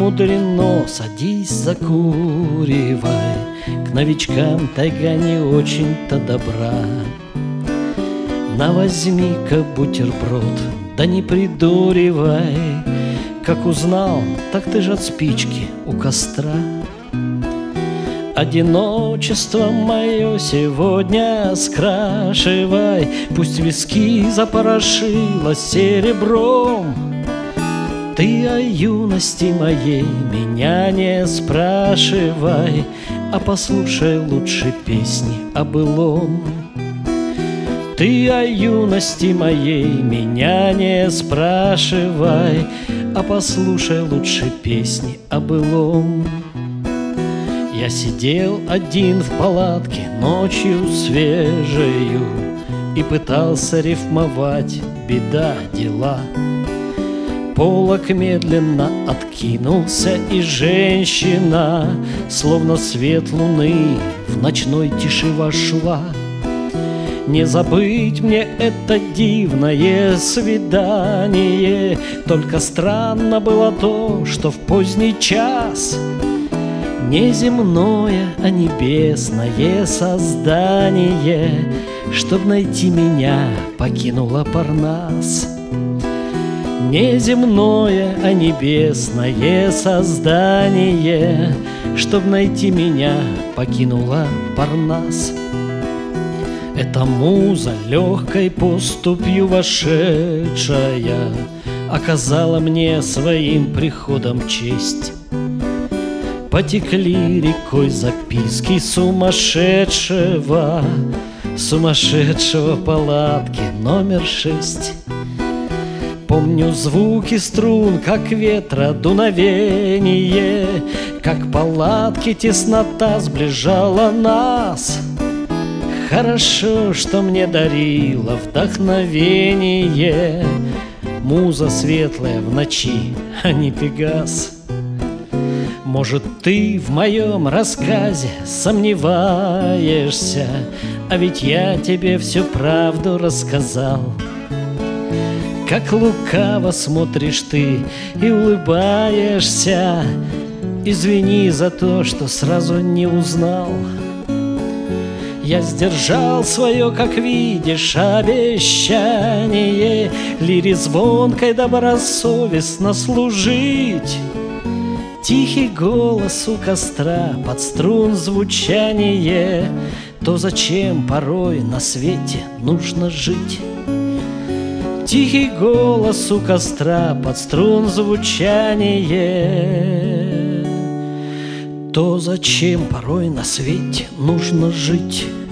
мудрено, садись, закуривай. К новичкам тайга не очень-то добра. На, возьми-ка бутерброд, да не придуривай. Как узнал, так ты ж от спички у костра. Одиночество мое сегодня скрашивай, пусть виски запорошило серебром. Ты о юности моей меня не спрашивай, а послушай лучше песни о былом. Ты о юности моей меня не спрашивай, а послушай лучше песни о былом. Я сидел один в палатке ночью свежею и пытался рифмовать беда дела. Полог медленно откинулся, и женщина, словно свет луны, в ночной тиши вошла. Не забыть мне это дивное свидание, только странно было то, что в поздний час не земное, а небесное создание, чтоб найти меня, покинула Парнас. Не земное, а небесное создание, чтоб найти меня, покинула Парнас. Эта муза, легкой поступью вошедшая, оказала мне своим приходом честь. Потекли рекой записки сумасшедшего палатки номер 6. Помню звуки струн, как ветра дуновение, как палатки теснота сближала нас. Хорошо, что мне дарила вдохновение муза светлая в ночи, а не Пегас. Может, ты в моем рассказе сомневаешься, а ведь я тебе всю правду рассказал. Как лукаво смотришь ты и улыбаешься, извини за то, что сразу не узнал. Я сдержал свое, как видишь, обещание лире звонкой добросовестно служить. Тихий голос у костра, под струн звучание, то зачем порой на свете нужно жить. Тихий голос у костра, под струн звучание, то зачем порой на свете нужно жить.